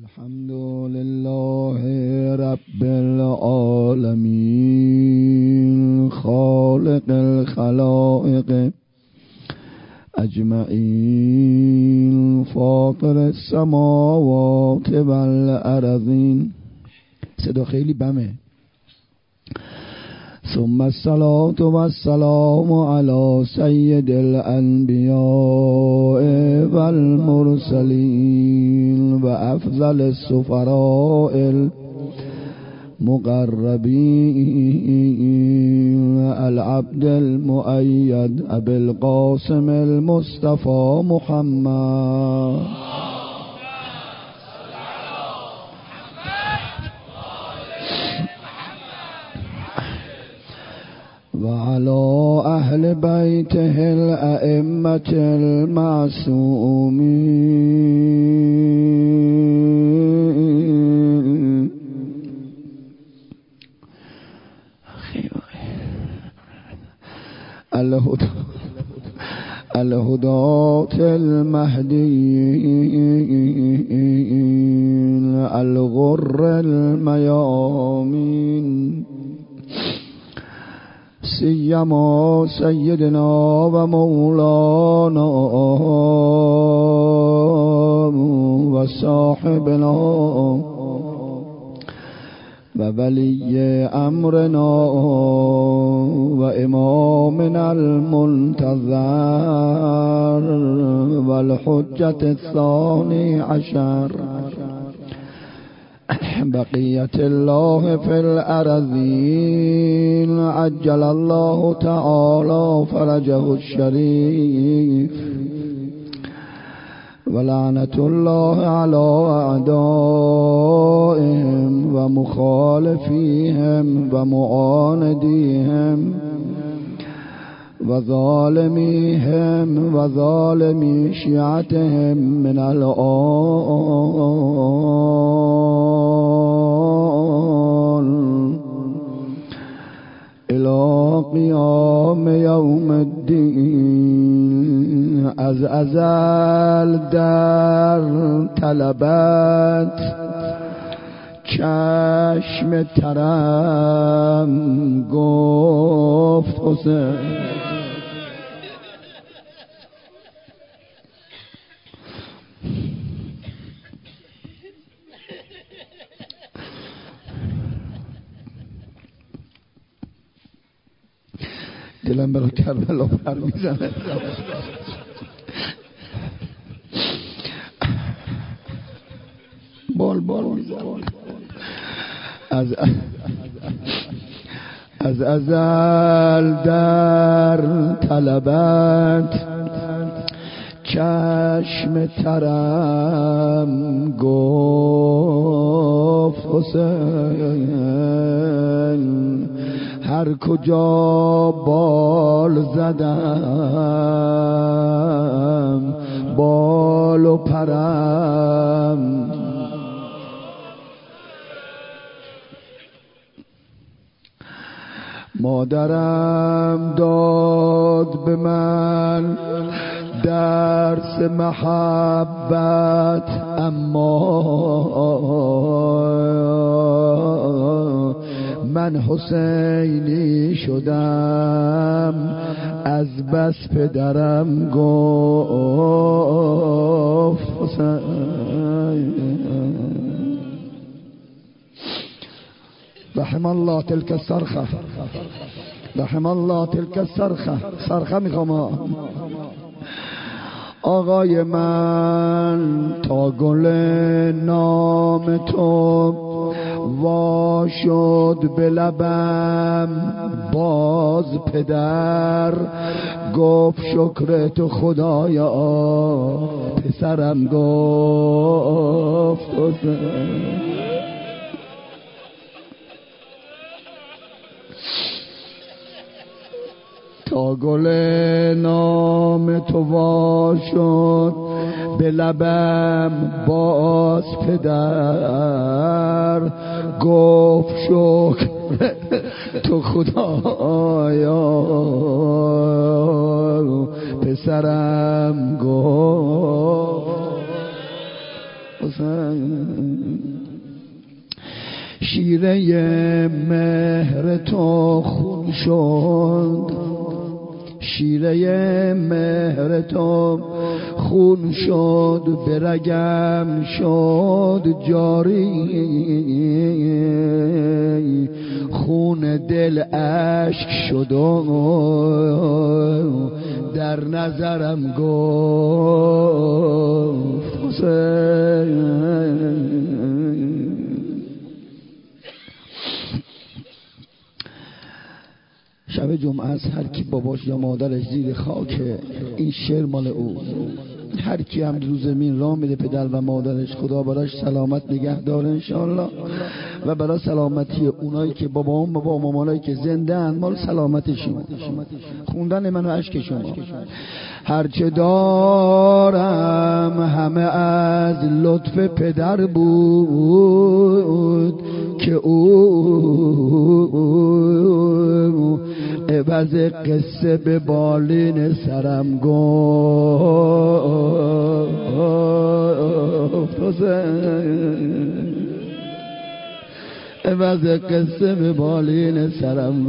الحمد لله رب العالمين خالق الخلائق اجمعین فاطر السماوات والارضین. صدا خیلی بمه. ثم الصلاة والسلام على سید الانبیاء والمرسلین و افضل السفراء المقربین العبد المؤید ابی القاسم المصطفى محمد وعلى أهل بيته الأئمة المعصومين الهداة المهديين الغر الميامين سيما سيدنا ومولانا وصاحبنا وولي أمرنا وإمامنا المنتظر والحجة الثاني عشر بقية الله في الأرضين عجل الله تعالى فرجه الشريف ولعنة الله على أعدائهم ومخالفيهم ومعانديهم وظالميهم وظالمي شيعتهم من الآن إلى قيام يوم الدين. از ازل در طلبت چشم ترم گفت حسین دلم برای کربلا پر میزنه. بال میزنه. از ازل در طلبت چشم ترم گفت حسین هر کجا بال زدم بال و پرم مادرم داد به من درس محبت اما من حسینی شدم از بس پدرم گفت حسین. رحم الله تلك الصرخه رحم الله تلك الصرخه. صرخه میخوام آقای من تا گل نام تو وا شد به لبم باز پدر گفت شکر تو خدایا پسرم گفت تا گل نام تو وا شد به لبم باز پدر گفت شکر تو خدایا پسرم گفت شیره مهر تو خون شد، شیره مهر تو خون شد، به رگم شد جاری، خون دل اشک شد و در نظرم گفت حسین. شب جمعه است، هر کی باباش یا مادرش زیر خاکه، این شعر مال او. هر کی هم رو زمین راه میره، پدر و مادرش، خدا براش سلامت نگه داره انشاءالله، و برای سلامتی اونایی که بابا مامانایی که زنده ان، مال سلامتشون خوندن منو اشک شما. هرچه دارم همه از لطف پدر بود که او عوض قصه به بالین سرم گفت حسین، عوض قصه به بالین سرم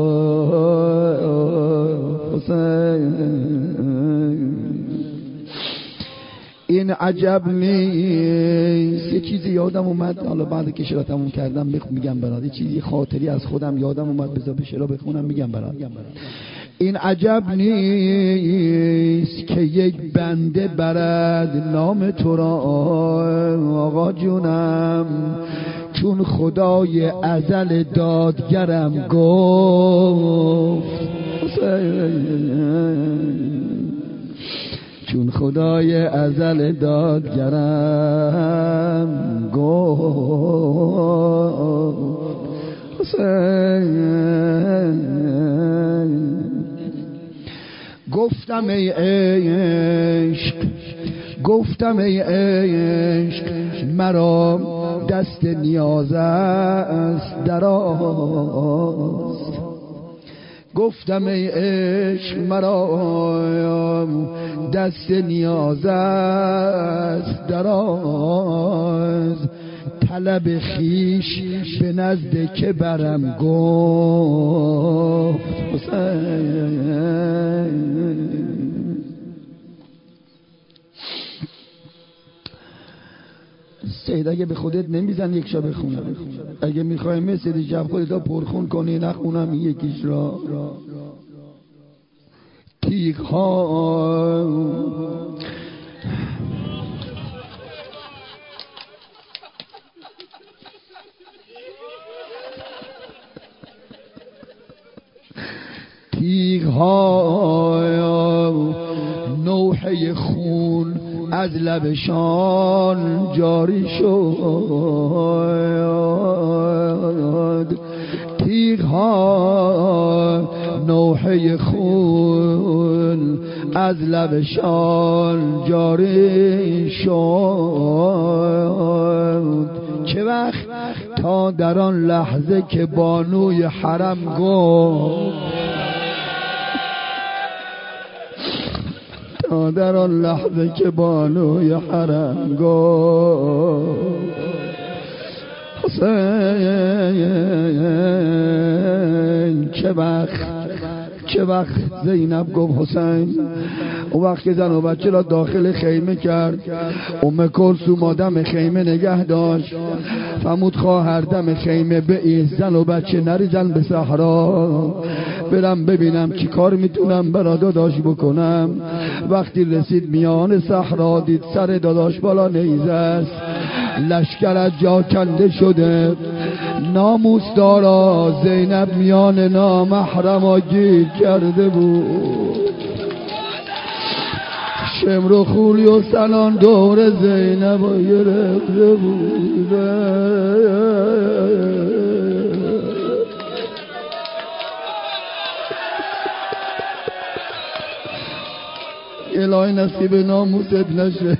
گفت حسین. این عجب نیست. یه چیزی یادم اومد، حالا بعد که شعر تموم کردم میگم برات، یه چیزی خاطری از خودم یادم اومد، بذار به شعر بخونم میگم برات. این عجب نیست که یک بنده برد نام تو را آقا جونم، چون خدای ازل دادگرم گفت، چون خدای ازل دادگرم گفت حسین. گفتم ای عشق، گفتم ای عشق، مرا دست نیاز است دراز. گفتم ای عشق مرا دست نیاز است دراز، طلب خیش به نزد که برم گفت حسین. سید اگه به خودت نمیزن یک شا بخونم، اگه میخوای مثل شب خودتا پرخون کنی نخونم یکیش را. تیغ ها تیغ ها نوحه خون از لبشان جاری شد. تیغ ها نوحه خون از لبشان جاری شد. چه وقت تا در آن لحظه که بانوی حرم گفت، تا در آن لحظه که بانوی حرم گفت حسین. چه وقت زینب گفت حسین، اون وقت که زن و بچه را داخل خیمه کرد، ام کلثوم آدم خیمه نگه داشت، فرمود خواهر دم خیمه بایست، زن و بچه نریزن به صحرا، برم ببینم چی کار میتونم برا داداش بکنم. وقتی رسید میان صحرا، دید سر داداش بالا نیزه است، لشکر از جا کنده شده، ناموسدارا زینب میان نامحرما گیر کرده بود. شمر و خولی و سنان دور زینب گرفته بود. الهی نصیب ناموست نشه.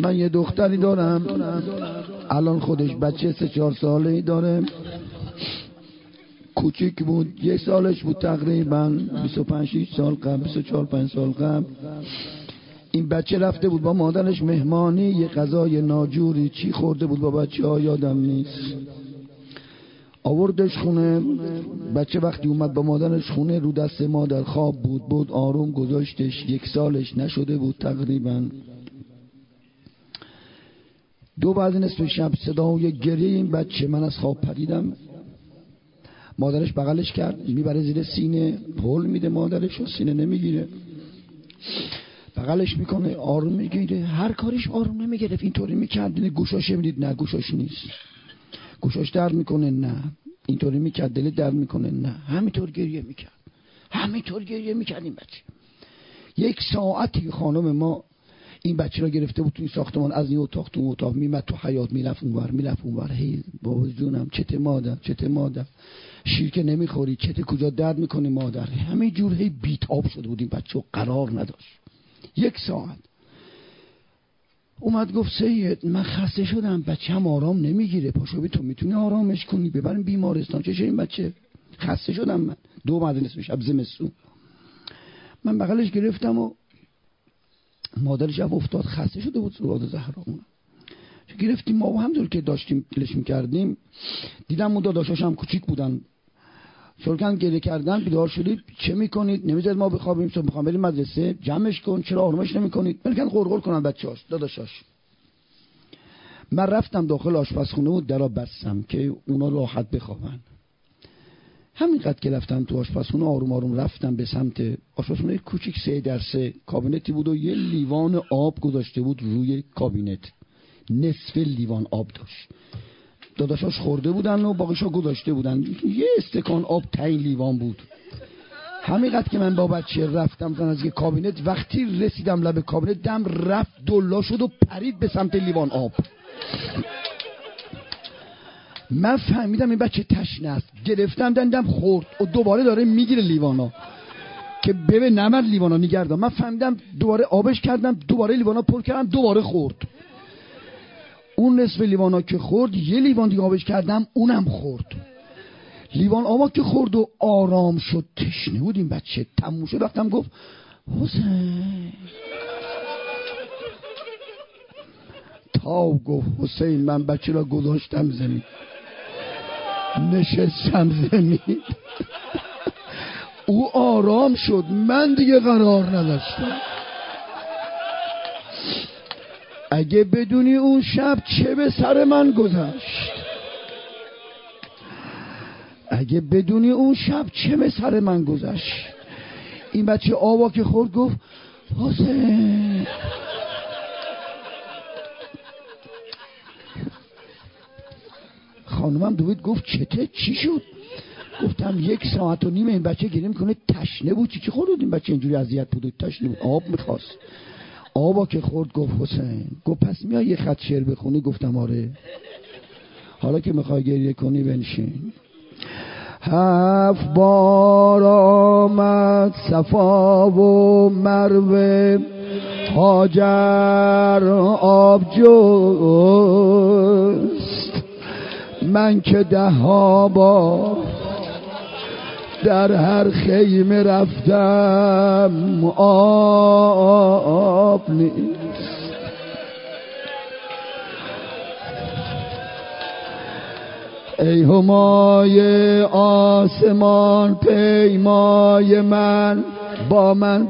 من یه دختری دارم الان خودش بچه 3-4 ساله‌ای داره، کوچیک بود، 1 سالش بود تقریبا، 25-6 سال قبل، 24-25 سال قبل این بچه رفته بود با مادرش مهمانی، یه غذای ناجوری چی خورده بود با بچه ها یادم نیست، آوردش خونه. بچه وقتی اومد با مادرش خونه رو دست مادر خواب بود آروم گذاشتش، 1 سالش نشده بود تقریبا. 2 بعد نصف شب صدای گریه این بچه، من از خواب پریدم، مادرش بغلش کرد میبره زیر سینه، پول میده مادرش و سینه نمیگیره، بغلش میکنه آروم میگیره، هر کاریش آروم نمیگرفت، اینطوری میکرد گوشاش میدید نه گوشاش نیست، گوشاش درد میکنه نه، اینطوری میکرد دل درد میکنه نه، همینطور گریه میکرد این بچه. 1 ساعتی خانم ما این بچه را گرفته بود تو این ساختمان، از این اتاق تو اتاق میمد تو حیاط، میرفت اونور، هی بابا جونم چته مادر شیر که نمیخوری، چته کجا درد میکنه مادر، همه جور هی بیتاب شده بود این بچه و قرار نداشت. 1 ساعت اومد گفت سید من خسته شدم، بچه هم آرام نمیگیره، پاشو تو میتونی آرامش کنی ببریم بیمارستان، چشه این بچه خسته شدم من. 2 بعد نصف شب زمستون من بغلش گرفتم و مادرش هم افتاد خسته شده بود سواد زهرا اون گرفتیم ما و همونطور که داشتیم گلش میکردیم دیدم اون داداشاش هم کوچیک بودن، شروع گریه کردن، بیدار شدید چه میکنید؟ نمیذارید ما بخوابیم، صبح میخوام بریم مدرسه، جمعش کن، چرا آرومش نمیکنید؟ ممکن قرقر کنن بچه‌هاش داداشاش. من رفتم داخل آشپزخونه و درا بستم که اونا راحت بخوابن. همینقدر که رفتم تو آشپزخونه آروم رفتم به سمت آشپزخونه، کوچیک 3x3 کابینتی بود و یه لیوان آب گذاشته بود روی کابینت، نصف لیوان آب داشت، داداشاش خورده بودن و باقیشا گذاشته بودن، یه استکان آب تای لیوان بود. همینقدر که من با بچه رفتم از یه کابینت، وقتی رسیدم لب کابینت دم رفت دلا شد و پرید به سمت لیوان آب. من فهمیدم این بچه تشنه است، گرفتم دندم خورد و دوباره داره میگیره لیوانا که ببین نمد لیوانا نگردم. من فهمیدم دوباره آبش کردم، دوباره لیوانا پر کردم، دوباره خورد. اون نصف لیوانا که خورد، یه لیوان دیگه آبش کردم، اونم خورد. لیوان آبا که خورد و آرام شد، تشنه بود این بچه، تموم شد. رفتم گفت حسین، تا گفت حسین من بچه را گذاشتم زمین، نشستم زمین او آرام شد، من دیگه قرار نداشتم. اگه بدونی اون شب چه به سر من گذشت، اگه بدونی اون شب چه به سر من گذشت. این بچه آوا که خورد گفت حسین. خانومم دوید گفت چته چی شد؟ گفتم 1.5 ساعت این بچه گریه میکنه، تشنه بود. چی خورد این بچه اینجوری اذیت بود؟ تشنه بود، آب میخواست. آبا که خورد گفت حسین. گفت پس میای یه خط شعر بخونی؟ گفتم آره. حالا که میخوای گریه کنی بنشین. 7 بار آمد صفا و مروه، هاجر آب جست، من که 10 بار در هر خیمه رفتم آب نیست. ای همای آسمان پیمای من، با من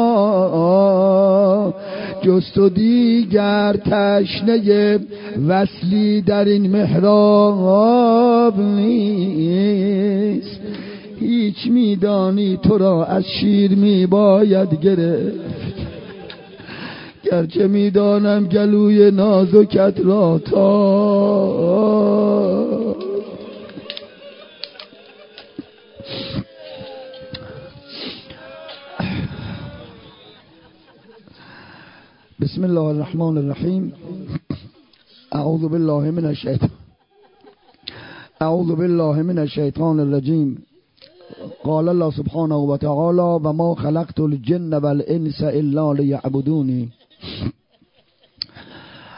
بیا، جز تو دیگر تشنه وصلی در این محراب نیست. هیچ میدانی تو را از شیر میباید گرفت، گرچه میدانم گلوی نازکت را تا. بسم الله الرحمن الرحیم. اعوذ بالله من الشیطان الرجیم. قال الله سبحانه و تعالی و ما خلقت الجن والانس الا لیعبدونی.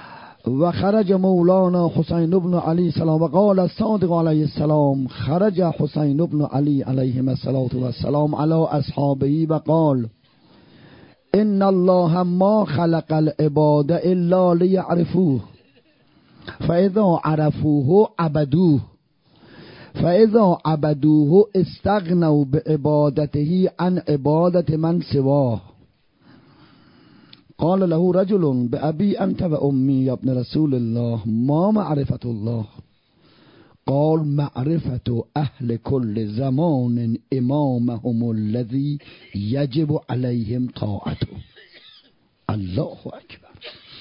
و خرج مولانا حسین بن علی سلام و قال الصادق علیه السلام خرج حسین بن علی علیهم السلام علی اصحابه و قال ان الله ما خلق العباد الا لیعرفوه فاذا عرفوه عبدوه فاذا عبدوه استغنوا بعبادته عن عبادت من سواه. قال له رجل بأبي أنت وأمي يا ابن رسول الله ما معرفة الله؟ قال معرفة أهل كل زمان إمامهم الذي يجب عليهم طاعته. الله اکبر.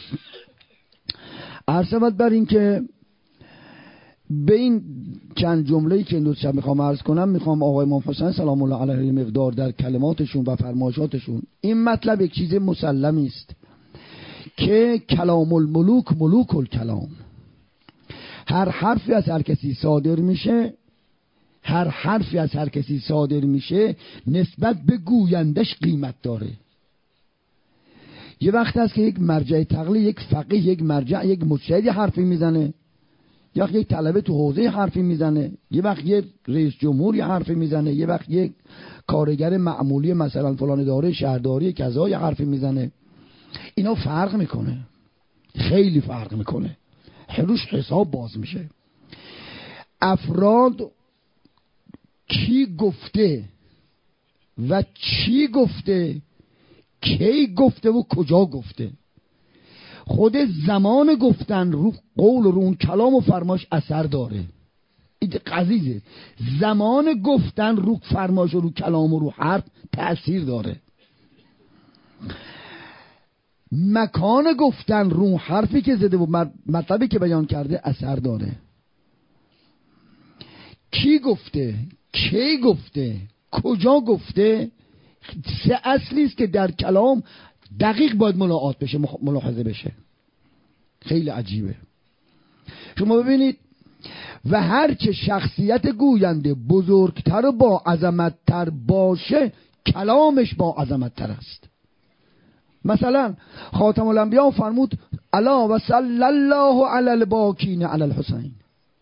عرض بر این که به این چند جمله‌ای که امروز شب میخوام عرض کنم، میخوام آقای امام حسین سلام الله علیه مقدار در کلماتشون و فرمایشاتشون این مطلب یک چیز مسلمی است که کلام الملوک ملوک الکلام، هر حرفی از هر کسی صادر میشه، هر حرفی از هر کسی صادر میشه نسبت به گویندش قیمت داره. یه وقت هست که یک مرجع تقلید، یک فقیه، یک مرجع، یک مجتهد حرفی میزنه، یا یک طلبه تو حوزه حرفی میزنه، یه وقت یه رئیس جمهور یه حرفی میزنه، یه وقت یک کارگر معمولی مثلا فلان اداره شهرداری کذا یه حرفی میزنه. اینا فرق میکنه، خیلی فرق میکنه، روش حساب باز میشه. افراد کی گفته و چی گفته، کی گفته و کجا گفته، خود زمان گفتن رو قول و رو اون کلام و فرماش اثر داره. این قضیه زمان گفتن رو فرماش و رو کلام و رو حرف تأثیر داره. مکان گفتن رو حرفی که زده و مطلبی که بیان کرده اثر داره. کی گفته، کی گفته، کجا گفته، سه اصلی است که در کلام دقیق باید ملاحظه بشه، ملاحظه بشه. خیلی عجیبه. شما ببینید و هرچه شخصیت گوینده بزرگتر و با عظمتتر باشه کلامش با عظمتتر است. مثلا خاتم الانبیا فرمود الا و صلی الله علی الباکین علی الحسین،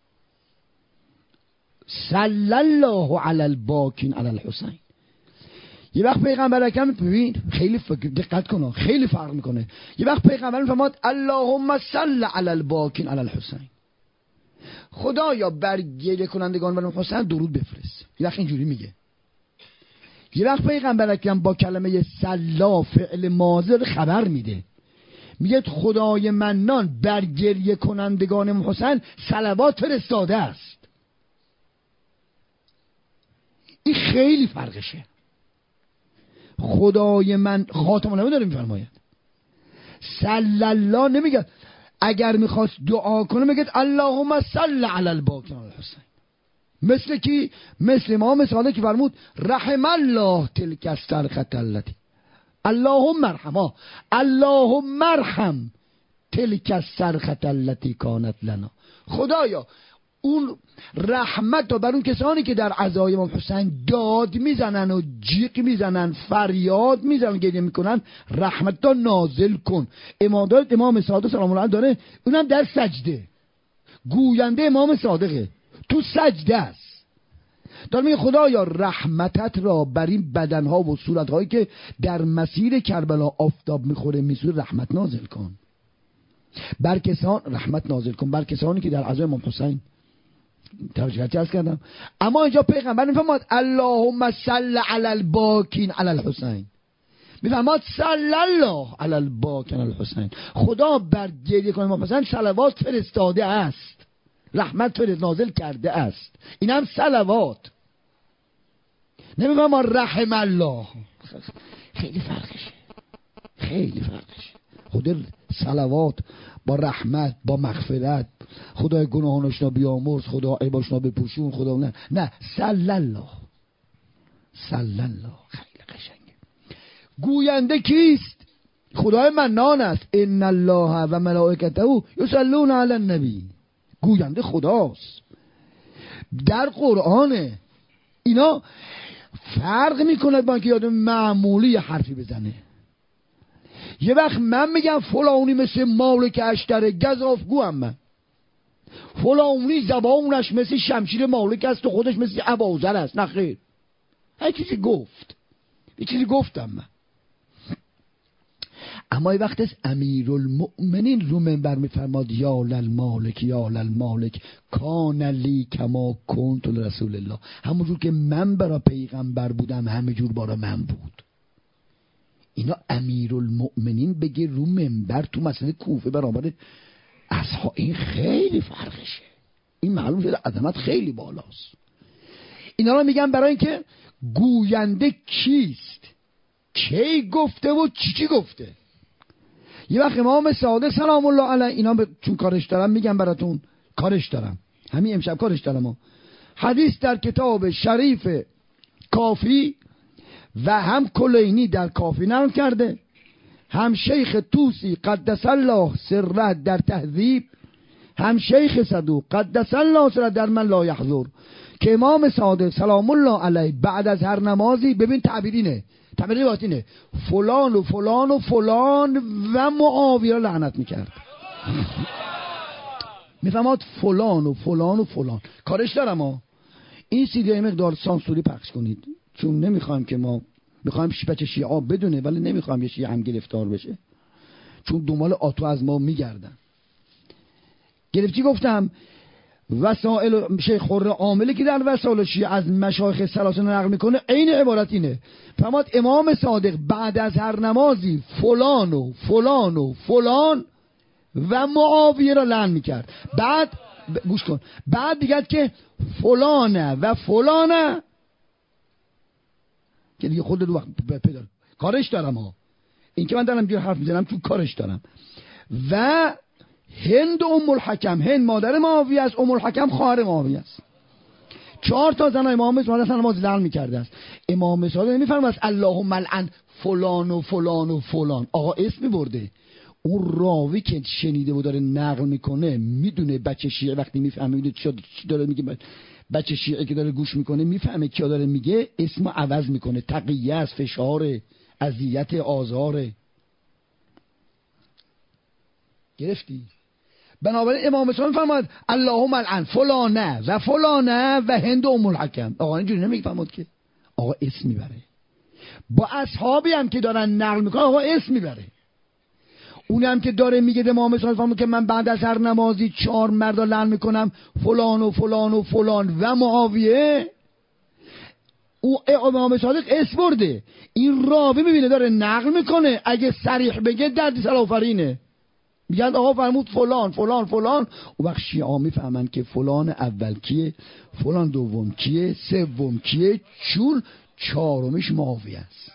صلی الله علی الباکین علی الحسین. یه وقت پیغمبر اکرم ببین خیلی دقت کن، خیلی فرق میکنه. یه وقت پیغمبر فرمود اللهم صل علی الباکین علی الحسین، خدایا بر گریه کنندگان بر حسین درود بفرست. یه وقت اینجوری میگه. یه وقت پیغمبر اکرم با کلمه صلا فعل ماضی خبر میده، میگه خدای منان بر گریه کنندگان حسین صلوات فرستاده است. این خیلی فرقشه. خدای من خاتم الانبیا داره میفرماید صلی الله، نمیگه اگر میخواست دعا کنه میگه اللهم صل علی الباکین علی الحسین. مثل کی؟ مثل امام صادق که فرمود رحم الله تلک الصرخة التي اللهم ارحمها، اللهم ارحم تلک الصرخة التي كانت لنا. خدایا اون رحمت رو بر اون کسانی که در عزای امام حسین داد میزنن و جیغ میزنن، فریاد میزنن، گریه میکنن، رحمت رو نازل کن. امام صادق سلام الله علیه داره، اونم در سجده. گوینده امام صادقه، تو سجده است، داره میگه خدایا رحمتت را بر این بدنها و صورتهایی که در مسیر کربلا آفتاب میخوره میسوره رحمت نازل کن. بر کسان رحمت نازل کن بر کسانی که در عزای امام حسین توجه عرض کردم. اما اینجا پیغمبر میفرماد اللهم صل علی الباکین علی الحسین، میفرماد صلی الله علی الباکین علی الحسین، خدا بر گریه کننده امام حسین صلوات فرستاده است، رحمت فرست نازل کرده است. این هم صلوات، نمیفرماد رحم الله. خیلی فرقشه، خیلی فرقشه. خود صلوات با رحمت، با مغفرت، خدای گناهانشنا بیامرز، خدا عیباشنا بپوشون، خدا نه صلی الله، صلی الله. خیلی قشنگه. گوینده کیست؟ خدای منان است. ان الله و ملائکته یصلون علی النبی. گوینده خداست، در قرآنه. اینا فرق میکنه با اینکه آدم معمولی حرفی بزنه. یه وقت من میگم فلانی مثل مالک اشتر گزافگو هم من، فلانی زبانش مثل شمشیر مالک است و خودش مثل ابوذر است. نه خیر، هر چیزی گفت، یه چیزی گفتم من. اما یه وقت از امیرالمؤمنین رو منبر میفرماد یا للمالک یا للمالک کان لی کما کنت لرسول الله، همونجور که من برای پیغمبر بودم همینجور برای من بود. اینا امیرالمؤمنین بگه رو منبر تو مسجد کوفه برابر اصحاب، این خیلی فرقشه، این معلوم شده عظمت خیلی بالاست. اینا رو میگن برای اینکه گوینده کیست، کی گفته و چی گفته. یه وقت امام صادق سلام الله علیه، اینا چون کارش دارم میگم براتون، کارش دارم همین امشب کارش دارم. حدیث در کتاب شریف کافی و هم کلینی در کافی نقل کرده، هم شیخ توسی قدس الله سره در تهذیب، هم شیخ صدوق قدس الله سره در من لا یحضر، که امام صادق سلام الله علیه بعد از هر نمازی، ببین تعبیرینه، تعبیر باطینه، فلان و فلان و فلان و معاویه را لعنت میکرد. میفهماد فلان و فلان و فلان. کارش دارم این سیدی مقدار سانسوری پخش کنید، چون نمیخوایم که ما میخوایم بچه شیعه بدونه، ولی نمیخوایم یه شیعه هم گرفتار بشه، چون دنبال آتو از ما میگردن. گرفتی گفتم وسائل شیخ خرم عاملی که در وسائل شیعه از مشایخ ثلاثه نقل میکنه، عین عبارت اینه. فرماد امام صادق بعد از هر نمازی فلان و فلان و فلان و معاویه را لعن میکرد. بعد گوش کن، بعد دیگه که فلانه و فلانه که دیگه خود رو پیدا کارش دارم این که من دارم دیگه حرف میزنم تو کارش دارم. و هند ام الحکم، هند مادر معاویه است، ام الحکم خواهر معاویه است. 4 تا زن امام صادق نماز لعن میکرده است. امام صادق نمیفرماید اللهم لعن فلان و فلان و فلان، آقا اسمی برده. اون راوی که شنیده و داره نقل میکنه میدونه بچه شیعه وقتی میفهمه میدونه چی داره میگه، بچه شیعه که داره گوش میکنه میفهمه کیا داره میگه، اسمو عوض میکنه، تقیه است، فشار، اذیت، آزاره. گرفتی؟ بنابراین امام صادق فرمود اللهم لعن فلانه و فلانه و هند ام الحکم. آقا اینجوری نمیفهمد که، آقا اسم میبره. با اصحابی هم که دارن نقل میکنن آقا اسم میبره. اون هم که داره میگه امام صادق فرمود که من بعد از هر نمازی 4 مرد لعن میکنم، فلان و فلان و فلان و معاویه، او امام صادق اسم برده. این راوی میبینه داره نقل میکنه، اگه صریح بگه درد سلافرینه، میگن آقا فرمود فلان فلان فلان. اون وقت شیعه میفهمن که فلان اول کیه، فلان دوم کیه، سوم کیه، چون 4میش معاویه است.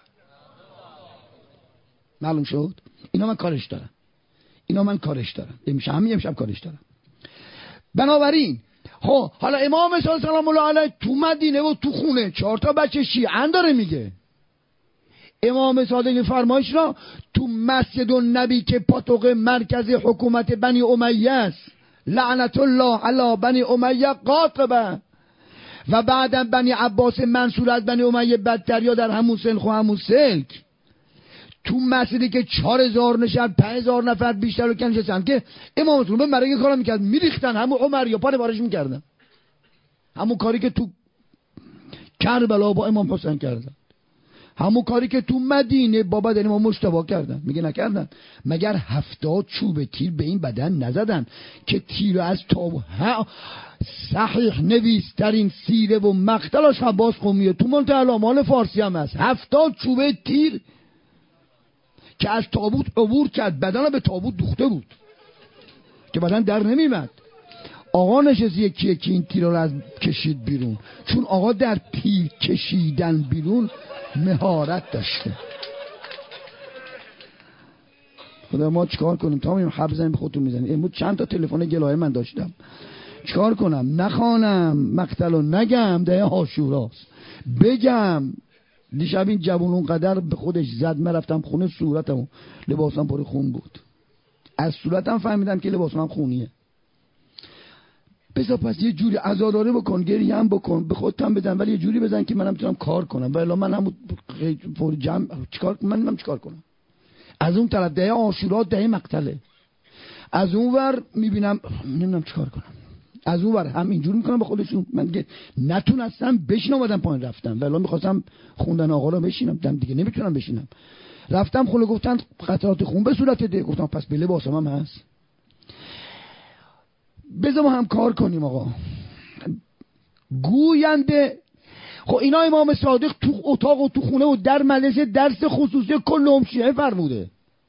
معلوم شد؟ اینا من کارش دارم، اینا من کارش دارم، امشب کارش دارم. بنابراین حالا امام صادق سلام الله علیه تو مدینه و تو خونه 4 تا بچه شیعه داره میگه. امام صادق فرمایش را تو مسجد النبی که پاتوق مرکز حکومت بنی امیه است، لعنت الله علی بنی امیه قاطبه، و بعدم بنی عباس منصور از بنی امیه بدتر، یا در همون سلخ و همون سلک، تو مسجدی که 4000 نشد 5000 نفر بیشتر رو کنشستن، که امام صادق برای کارا میکرد میریختن، همون عمر یا پاره بارش میکردن، همون کاری که تو کربلا با امام حسین کردن، همون کاری که تو مدینه با بدن ما مجتبی کردن. میگه نکردن؟ مگر 70 چوب تیر به این بدن نزدن که تیر از صحیح نویسترین سیره و مقتلش عباس قمیه تو منتهی الاعمال فارسی هم هست، 70 چوب تیر که از تابوت عبور کرد، بدن به تابوت دوخته بود که بدن در نمیمد. آقا نشست یکی که این تیر رو از کشید بیرون، چون آقا در تیر کشیدن بیرون مهارت داشته. خدا ما چیکار کنیم تا مییم حب بزنیم به خودتون میزنیم. امروز چند تا تلفن گلایه من داشتم، چیکار کنم؟ نخوانم مقتل و نگم ده عاشوراست، بگم دیشب این جوون اونقدر به خودش زد، من رفتم خونه صورتم لباسم پر خون بود، از صورتم فهمیدم که لباسم خونیه. بذار پس یه جوری عزاداری بکن، گریه هم بکن، به خودتم بزن، ولی یه جوری بزن که منم بتونم کار کنم، ولی من هم فوری جمع چیکار کنم؟ از اون طرف ده عاشورا ده مقتله. از اون ور میبینم نمیدونم چیکار کنم، از اون ور هم اینجور میکنم به خودشون. من دیگه نتونستم بشینم، اومدم پایین رفتم. ولی میخواستم خوندن آقا رو بشینم، دیگه نمیتونم بشینم. رفتم خونه، گفتن قطرات خون به صورت ده. گفتم پس به لباسم هم هست، بذار ما هم کار کنیم آقا. گوینده خب اینا امام صادق تو اتاق و تو خونه و در مجلس درس خصوصی کل شیعه فرموده.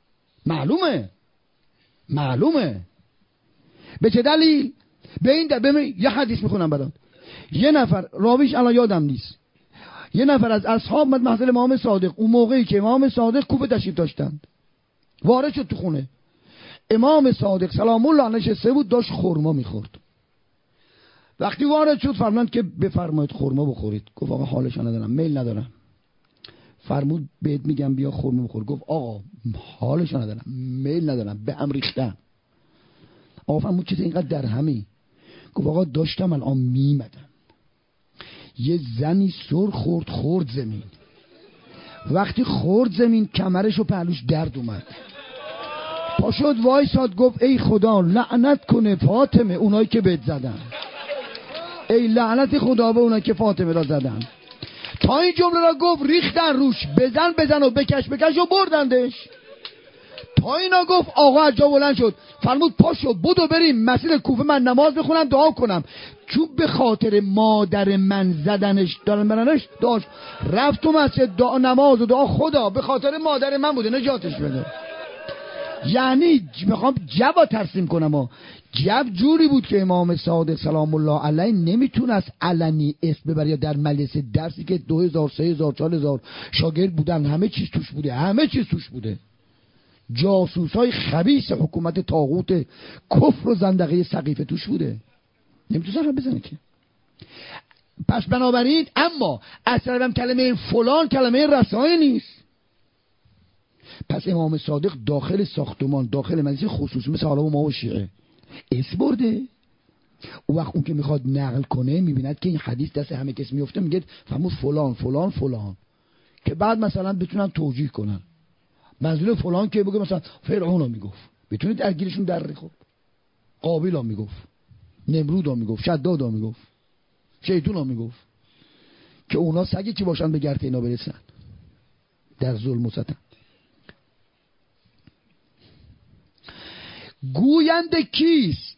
معلومه. به چه دلیل؟ به این یه حدیث میخونم برات. یه نفر راویش الان یادم نیست، یه نفر از اصحاب مد محضر امام صادق اون موقعی که امام صادق کوفه تشریف داشتند، وارد شد تو خونه. امام صادق سلام الله نشسته بود، داشت خرما میخورد. وقتی وارد شد فرمودند که بفرمایید خرما بخورید. گفت آقا حالش ندارم، میل ندارم. فرمود بهت میگم بیا خرما بخور. گفت آقا حالش ندارم، میل ندارم، به ام ریختم. آقا فرمود چطور اینقدر در همی؟ گفت آقا داشتم الان میمدم، یه زنی سر خورد زمین. وقتی خورد زمین کمرش و پهلوش درد اومد، پاشد وایساد گفت ای خدا لعنت کنه فاطمه اونایی که بهت زدن، ای لعنت خدا به اونایی که فاطمه را زدن. تا این جمله را گفت ریختن روش، بزن و بکش و بردندش. تا اینا گفت آقا از جا بلند شد، فرمود پاشو بدو بریم مسجد کوفه، من نماز بخونم دعا کنم. چون به خاطر مادر من زدنش برنش داشت، رفت تو مسجد دعا نماز و دعا خدا به خاطر مادر من بوده نجاتش بده. یعنی میخوام جبا ترسیم کنم. جب جوری بود که امام صادق سلام الله علیه نمیتونست علنی اسم ببره یا در مجلس درسی که 2000 3000 4000 شاگرد بودن همه چیز توش بوده. جاسوسای خبیث حکومت طاغوت کفر و زندقه سقیفه توش بوده، نمیتونست راه بزنه که. پس بنابراین اما اصلا کلمه فلان کلمه رسانه نیست. پس امام صادق داخل ساختمان، داخل مجلس خصوصی مثل حالا ما و شیعه اسم برده. اون وقت اون که میخواد نقل کنه میبیند که این حدیث دست همه کس میفته، میگه فرمود فلان فلان فلان، که بعد مثلا بتونن توجیه کنن. منظور فلان که بگه مثلا فرعون ها میگفت، بتونید درگیرشون در خب قابیل ها میگفت، نمرود ها میگفت، شداد ها میگفت، شیطون ها میگفت، که اونا سگی چی باشن به گرت اینا برسن در ظلم و ستم. گوینده کیست؟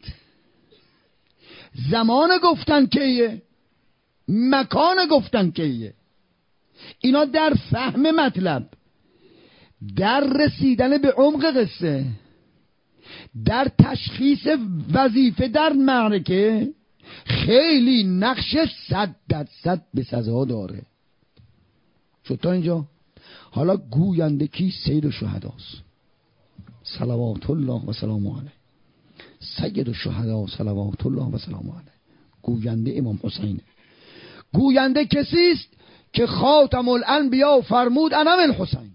زمان گفتن کیه، مکان گفتن کیه. اینا در فهم مطلب، در رسیدن به عمق قصه، در تشخیص وظیفه در معرکه خیلی نقش 100% به سزا داره. شد تا اینجا؟ حالا گوینده کی؟ سید الشهداست صلوات الله و سلام علیه، سید الشهدا صلوات الله و سلام علیه. گوینده امام حسینه. گوینده کسی است که خاتم الانبیا فرمود انا الحسین.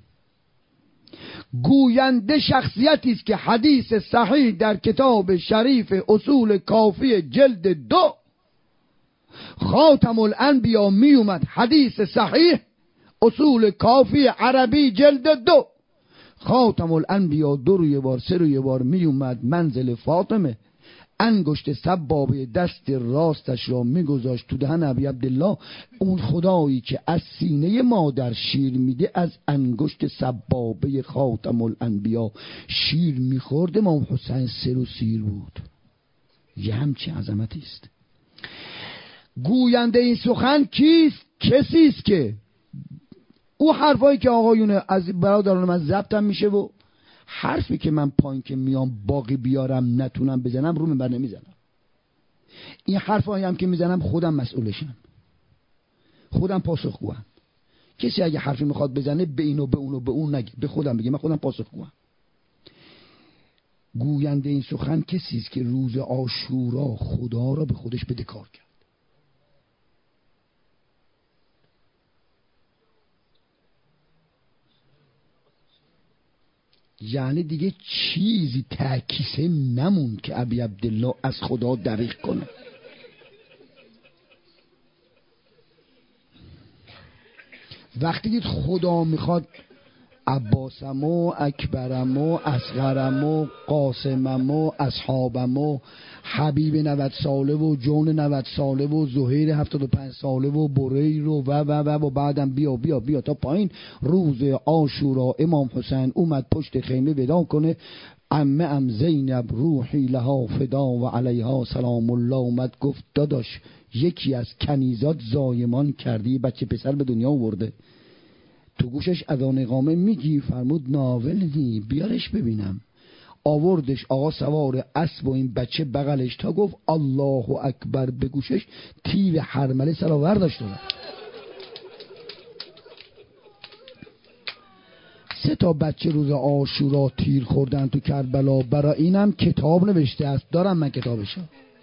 گوینده شخصیتی است که حدیث صحیح در کتاب شریف اصول کافی جلد 2 خاتم الانبیا می اومد، حدیث صحیح اصول کافی عربی جلد 2 خاتم الانبیا 2 روی بار 3 روی بار می اومد منزل فاطمه، انگشت سبابه دست راستش را میگذاشت تو دهن ابی عبدالله. اون خدایی که از سینه مادر شیر میده از انگشت سبابه خاتم الانبیا شیر میخورد. امام حسین سر و سیر بود. یه همچه عظمتی است. گوینده این سخن کیست؟ کسی است که او حرفایی که آقایون از برادران من ضبطم میشه و حرفی که من پایین که میام باقی بیارم نتونم بزنم رو منبر نمیزنم. این حرفایی هم که میزنم خودم مسئولشم، خودم پاسخگوام. کسی اگه حرفی میخواد بزنه به اینو به اونو به اون نگه، به خودم بگه، من خودم پاسخگوام. گوینده این سخن کسی است که روز عاشورا خدا را به خودش بدهکار کرد. یعنی دیگه چیزی تعکیسه نمون که ابی عبدالله از خدا دریغ کنه. وقتی که خدا میخواد عباسم و اکبرم و اصغرم و قاسمم و اصحابم و حبیب 90 ساله و جون 90 ساله و زهیر 75 ساله و بریر و بعدم بیا تا پایین. روز عاشورا امام حسین اومد پشت خیمه ودا کنه، عمه زینب روحی لها فدا و علیها سلام الله اومد گفت داداش یکی از کنیزات زایمان کردی، بچه پسر به دنیا آورده، تو گوشش اذان اقامه میگی؟ فرمود ناول نی، بیارش ببینم. آوردش، آقا سوار اسب و این بچه بغلش تا گفت الله اکبر به گوشش تیر حرمله سلا ورداشت. 3 بچه روز عاشورا تیر خوردن تو کربلا. برای اینم کتاب نوشته است، دارم من کتابشو.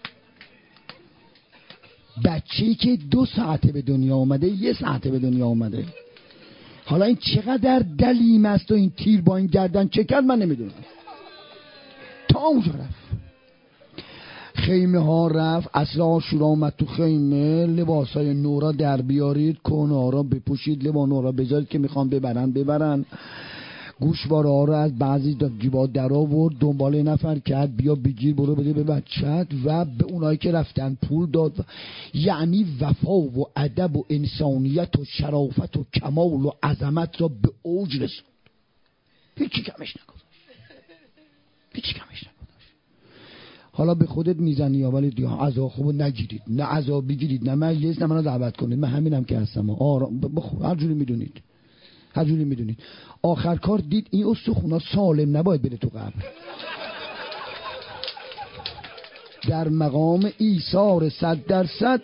بچه‌ای که 2 ساعته به دنیا آمده، 1 ساعته به دنیا آمده. حالا این چقدر دلیم است و این تیر با این گردن چه کرد من نمیدونم. تا اونجا رفت، خیمه ها رفت، عصر عاشورا اومد تو خیمه، لباسای نورا در بیارید، کهنه را بپوشید، لباس نورا بذارید که میخوان ببرن. گوشواره ها رو از بعضی جیبا در آورد، دنبال نفر کرد، بیا بگیر برو بده به بچت و به اونایی که رفتن پول داد. یعنی وفا و ادب و انسانیت و شرافت و کمال و عظمت را به اوج رسوند. هیچی کمش نگذاشت. حالا به خودت میزنی یا ولی دیگه عزا خوبو نگیرید، نه عزا بگیرید، نه مجلس، نه منو دعوت کنید، من همینم که هستم. هر جوری میدونید. آخر کار دید این استخونا سالم نباید بره تو قبر. در مقام ایثار 100%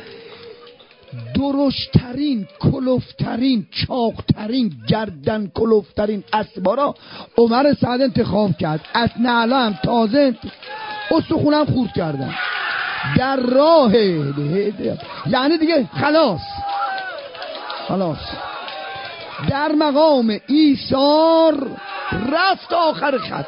درشترین، کلوفترین، چاقترین، گردن کلوفترین اسبارا عمر سعد انتخاب کرد. از نعلا هم تازه استخونم خورد کردن در راه، یعنی دیگه خلاص در مقام ایثار رفت آخر خط.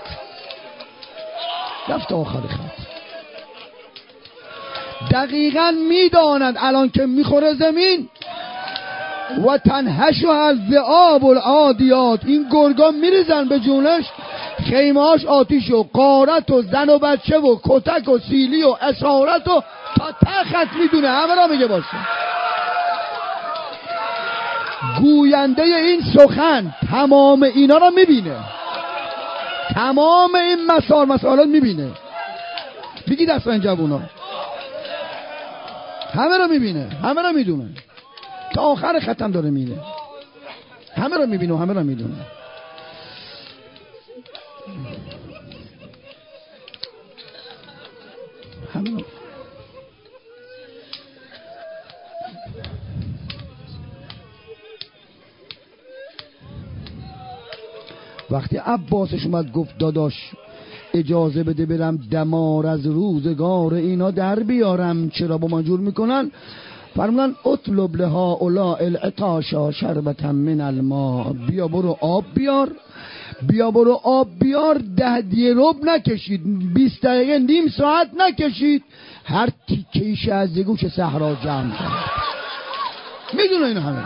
دقیقاً میداند الان که میخوره زمین و تنهش و الذئاب العادیات، این گرگا میریزن به جونش، خیمهاش آتیش و غارت و زن و بچه و کتک و سیلی و اسارت و تا تخت میدونه همه را میگه باشه. گوینده این سخن تمام اینا را میبینه، تمام این مسائلات میبینه. بگید اصلا این جوونا همه را میبینه، همه را میدونه، تا آخر ختم داره میره، همه را میبینه و همه را میدونه. وقتی عباسش اومد گفت داداش اجازه بده برم دمار از روزگار اینا در بیارم، چرا با من جور میکنن؟ فرمودن اطلب لها اولا العطاشا شربتا من الماء، بیا برو آب بیار. 10 دیروب نکشید، 20 دقیقه، نیم ساعت نکشید، هر تیکه‌ایش از گوش صحرا جمع کرد. میدونه اینو همه.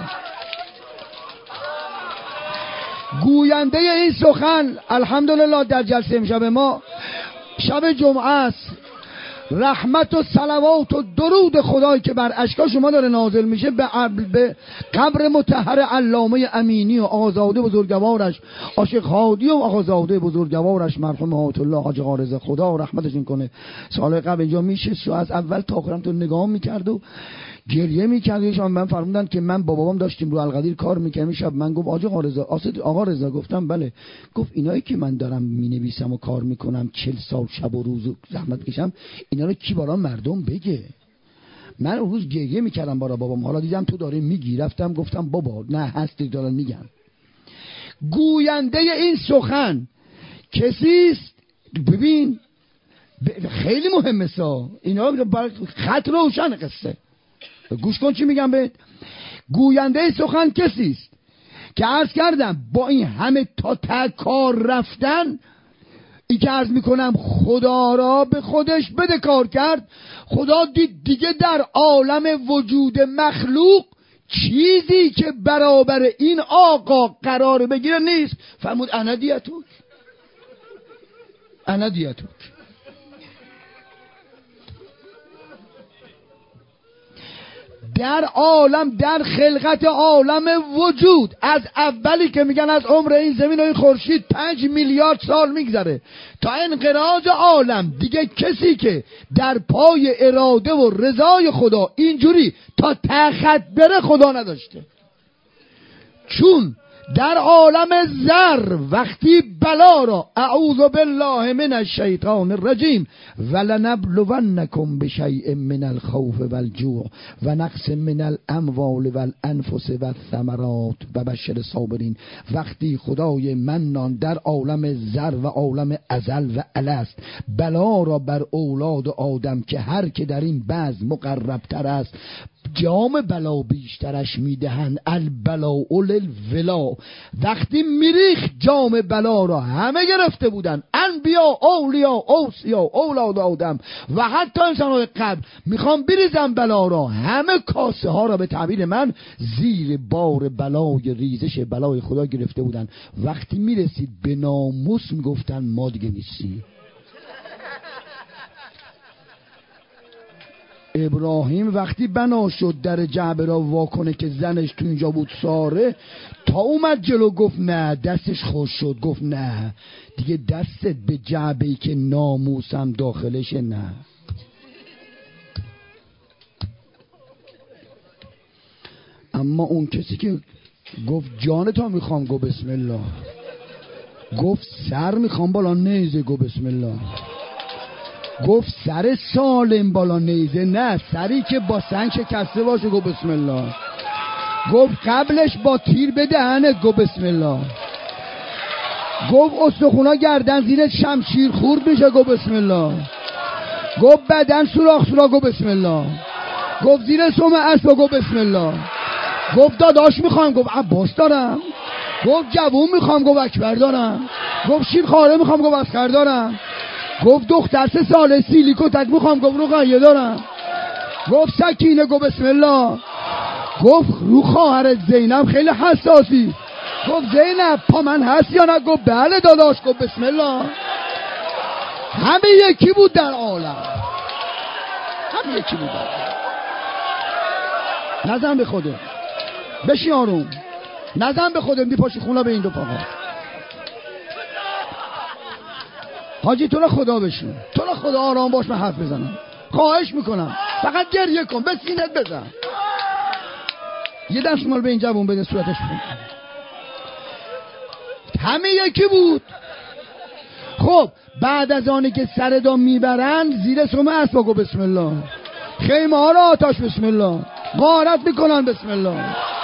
گوینده این سخن الحمدلله در جلسه امشب ما شب جمعه است، رحمت و صلوات و درود خدایی که بر اشکال شما داره نازل میشه به قبر مطهر علامه امینی و آقازاده بزرگوارش عاشق هادی و آقازاده بزرگوارش مرحوم آیت الله حاج قارض، خدا رحمتشون کنه. سال قبل اینجا میشه و از اول تا آخرم تو نگاه میکرد و گریه میکرد. من فرمودن که من با بابام داشتیم رو القدیر کار میکنیم، شب من گفت آقا رضا گفتم بله. گفت اینایی که من دارم مینویسم و کار میکنم 40 سال شب و روز زحمت کشم، اینا رو کی برای مردم بگه؟ من اون روز گریه میکردم برای بابام، حالا دیدم تو داره میگی، رفتم گفتم بابا نه هستی دارن میگن. گوینده این سخن کسیست؟ ببین خیلی مهمه اینا، خط روشن قصه. گوش کن چی میگم بهت. گوینده سخن کسیست که عرض کردم با این همه تا کار رفتن، این که عرض میکنم خدا را به خودش بده کار کرد. خدا دید دیگه در عالم وجود مخلوق چیزی که برابر این آقا قرار بگیره نیست. فرمود انا دیتوک، انا دیتوک. در عالم، در خلقت عالم وجود، از اولی که میگن از عمر این زمین و این خورشید 5 میلیارد سال میگذره تا انقراض عالم، دیگه کسی که در پای اراده و رضای خدا اینجوری تا تخت بره خدا نداشته. چون در عالم ذر وقتی بلا را، اعوذ بالله من الشیطان الرجیم، ولنبلونکم بشیء من الخوف والجوع و نقص من الاموال والانفس والثمرات و بشر الصابرین، وقتی خدای منان در عالم ذر و عالم ازل و الست بلا را بر اولاد آدم که هر که در این بزم مقرب تر است جام بلا بیشترش میدهند، البلاء للولا. وقتی میریخ جام بلا را همه گرفته بودن، انبیا، اولیا، اوصیا، اولاد آدم و حتی انسان‌های قبل، میخوام بریزم بلا را، همه کاسه ها را به تعبیر من زیر بار بلای ریزش بلای خدا گرفته بودن. وقتی میرسید به ناموس میگفتن ما دیگه نیستی. ابراهیم وقتی بنا شد در جعبه را واکنه که زنش تو اینجا بود ساره، تا اومد جلو گفت نه، دستش خوش شد، گفت نه دیگه دستت به جعبه‌ای که ناموسم داخلشه نه. اما اون کسی که گفت جانتا میخوام، گفت بسم الله. گفت سر میخوام بالا نیزه، گفت بسم الله. گفت سر سالم بالا نیزه نه، سری که با سنگ شکسته باشه، گفت بسم الله. گفت قبلش با تیر به دهنت، گفت بسم الله. گفت استخونا گردن زیر شمشیر خورد میشه، گفت بسم الله. گفت بدن سوراخ سوراخ، گفت بسم الله. گفت زیر سم اسب، گفت بسم الله. گفت داداش میخوام، گفت عباس دارم. گفت جوون میخوام، گفت اکبر دارم. گفت شیرخواره میخوام، گفت اصغر دارم. گفت دختر 3 ساله سیلیکوتک میخوام، گفت رقیه دارم. گفت سکینه، گفت بسم الله. گفت رو خواهرت زینب خیلی حساسی، گفت زینب پا من هست یا نه؟ گفت بله داداش، گفت بسم الله. همه یکی بود در عالم، همه یکی بود. نزن به خوده، بشی آروم، نزن به خوده، دی پاشی خونه به این دو پاها. حاجی تو را خدا بشین، تو را خدا آرام باش، من حرف بزنم، خواهش میکنم فقط گریه کن، به سینت بزن. یه دست مال به این جوون بده، صورتش بخون. همه یکی بود. خب بعد از آنی که سردام میبرن زیر سم اسبا، گو بسم الله. خیمه ها را آتش، بسم الله. غارت میکنن، بسم الله.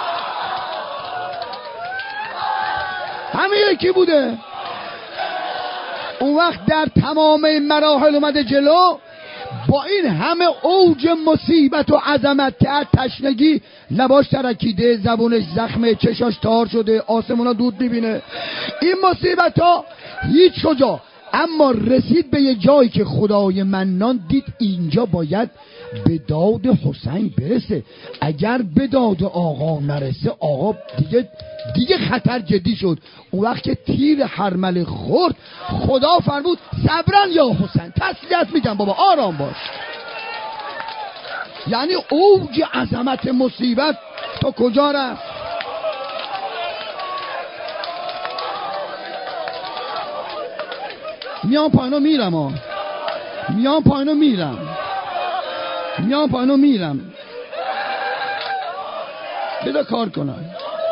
همه یکی بوده. اون وقت در تمام این مراحل اومده جلو، با این همه اوج مصیبت و عظمت که از تشنگی لباش ترکیده، زبونش زخمه، چشاش تار شده، آسمونا دود میبینه، این مصیبت ها هیچ کجا. اما رسید به یه جایی که خدای منان دید اینجا باید به داد حسین برسه. اگر به داد آقا نرسه، آقا دیگه خطر جدی شد. اون وقت که تیر حرمله خورد، خدا فرمود صبرن یا حسین، تسلیت میگم بابا آرام باش. یعنی اوج عظمت مصیبت تا کجا رفت؟ میام پایینو میرم، میام پایینو میرم، بذار کار کنم.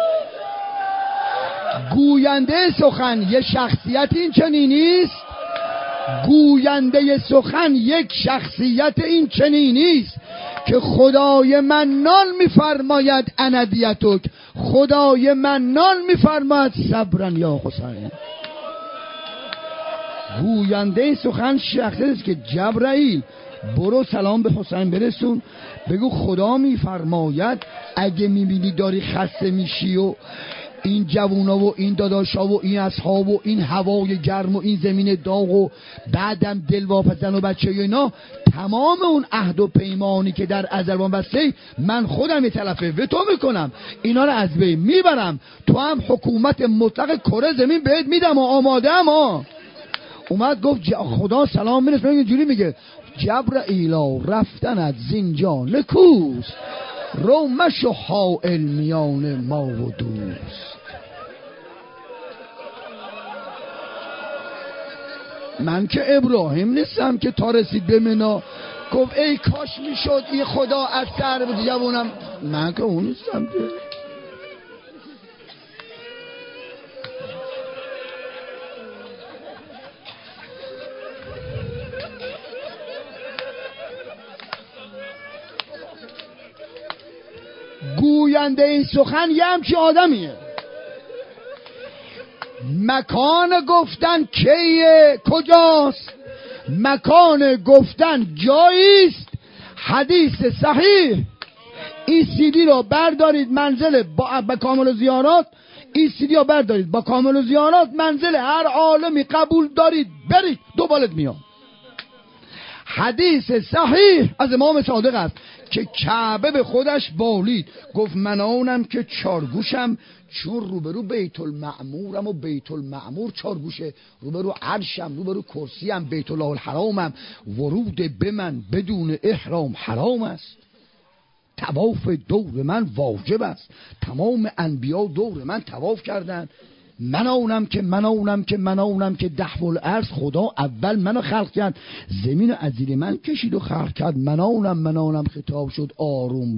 گوینده سخن یه شخصیت این چنینیست، گوینده سخن یک شخصیت این چنینیست که خدای منان میفرماید اندیتک، خدای منان میفرماید صبرن یا حسین. گوینده سخن شخصیتی است که جبرائیل برو سلام به حسین برسون، بگو خدا میفرماید اگه میبینی داری خسته میشی و این جوونا و این داداشا و این اصحاب و این هوای گرم و این زمین داغ و بعدم دلواپس زن و بچه و اینا، تمام اون عهد و پیمانی که در ازل بسته، من خودم یه طرفه و تو میکنم، اینا رو از بین میبرم، تو هم حکومت مطلق کره زمین بهت میدم و آماده ها. اومد گفت خدا سلام میرسه، اینجوری میگه جبرائیلا رفتنت زینجا نکوست، رو مشو حائل میان ما و دوست. من که ابراهیم نیستم که تا رسید به منا گفت ای کاش میشد این خدا از سر بود جوونم، من که اون نیستم که. گوینده این سخن یه همچی آدمیه. مکان گفتن کیه کجاست؟ مکان گفتن جاییست، حدیث صحیح. این سیدی رو بردارید منزل با کامل زیارات، این سیدی رو بردارید با کامل زیارات منزل هر عالمی قبول دارید برید دوبالت میاد. حدیث صحیح از امام صادق است که کعبه به خودش بالید، گفت من آنم که چارگوشم، چون روبرو بیت المعمورم و بیت المعمور چارگوشه، روبرو عرشم، روبرو کرسیم، بیت الله الحرامم، ورود به من بدون احرام حرام است، طواف دور من واجب است، تمام انبیا دور من طواف کردن، من آنم که دحو الارض خدا اول منو خلق کرد، زمین از زیر من کشید و خلق کرد، من آنم خطاب شد آروم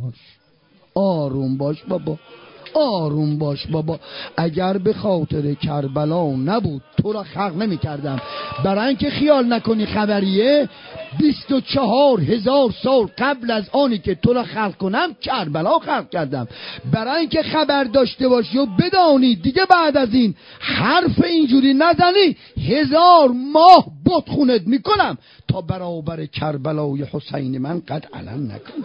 باش بابا، آروم باش بابا، اگر به خاطر کربلا نبود تو را خلق نمی کردم. برای اینکه خیال نکنی خبریه، 24,000 سال قبل از آنی که تو را خلق کنم کربلا خلق کردم. برای اینکه خبر داشته باشی و بدانی دیگه بعد از این حرف اینجوری نزنی، 1000 ماه بت خونت میکنم تا برابر کربلای حسین من قد علم نکنی.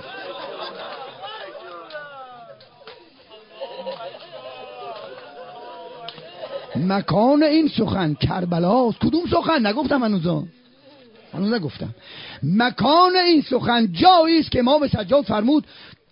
مکان این سخن کربلاست. کدوم سخن؟ نگفتم هنوز نگفتم. مکان این سخن جایی است که امام سجاد فرمود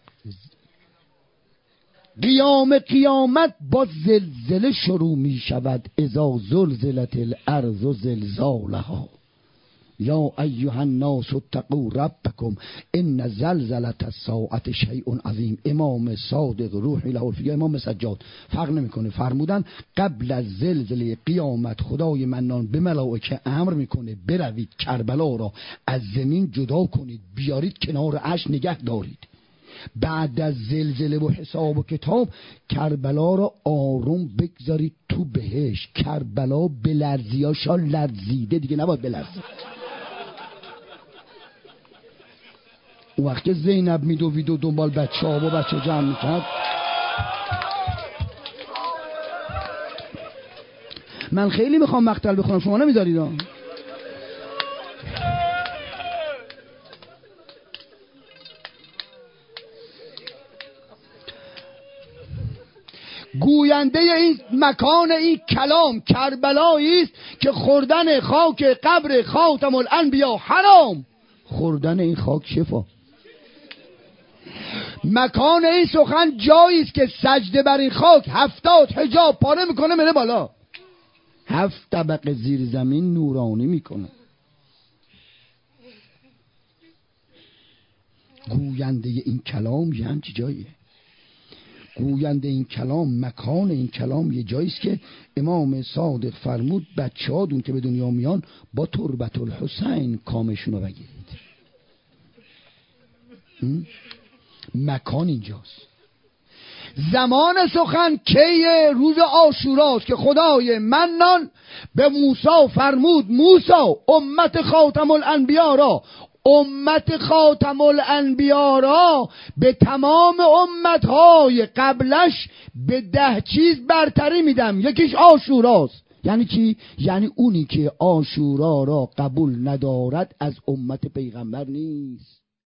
قیامت با زلزله شروع می شود، اذا زلزلت الارض زلزالها، یا ایها الناس اتقوا ربکم ان زلزله الساعه شیء عظیم. امام صادق روح له الفدا، امام سجاد فرق نمیکنه، فرمودن قبل از زلزله قیامت خدای منان به ملائکه امر میکنه بروید کربلا را از زمین جدا کنید، بیارید کنار عرش نگه دارید. بعد از زلزله و حساب و کتاب کربلا را آروم بگذارید تو بهشت. کربلا به لرزیاشا لرزیده دیگه، نباید بلرزه. اون وقت که زینب میدوید و دنبال بچه ها و بچه جمع میکرد، من خیلی میخوام مقتل بخونم، شما نمیذارید. گوینده این مکان این کلام کربلایی است که خوردن خاک قبر خاتم الانبیا حرام، خوردن این خاک شفا. مکان این سخن جایی است که سجده بر این خاک 70 حجاب پاره میکنه میره بالا، 7 طبقه زیر زمین نورانی میکنه. گوینده این کلام یه همچی جاییه. گوینده این کلام، مکان این کلام یه جایی است که امام صادق فرمود بچه‌ها دون که به دنیا میان با تربت الحسین کامشون رو بگیرید. مکان اینجاست. زمان سخن کیه؟ روز عاشوراست که خدای منان به موسی فرمود موسی امت خاتم الانبیا را، امت خاتم الانبیا را به تمام امتهای قبلش به 10 چیز برتری میدم، یکیش عاشوراست. یعنی چی؟ یعنی اونی که عاشورا را قبول ندارد از امت پیغمبر نیست.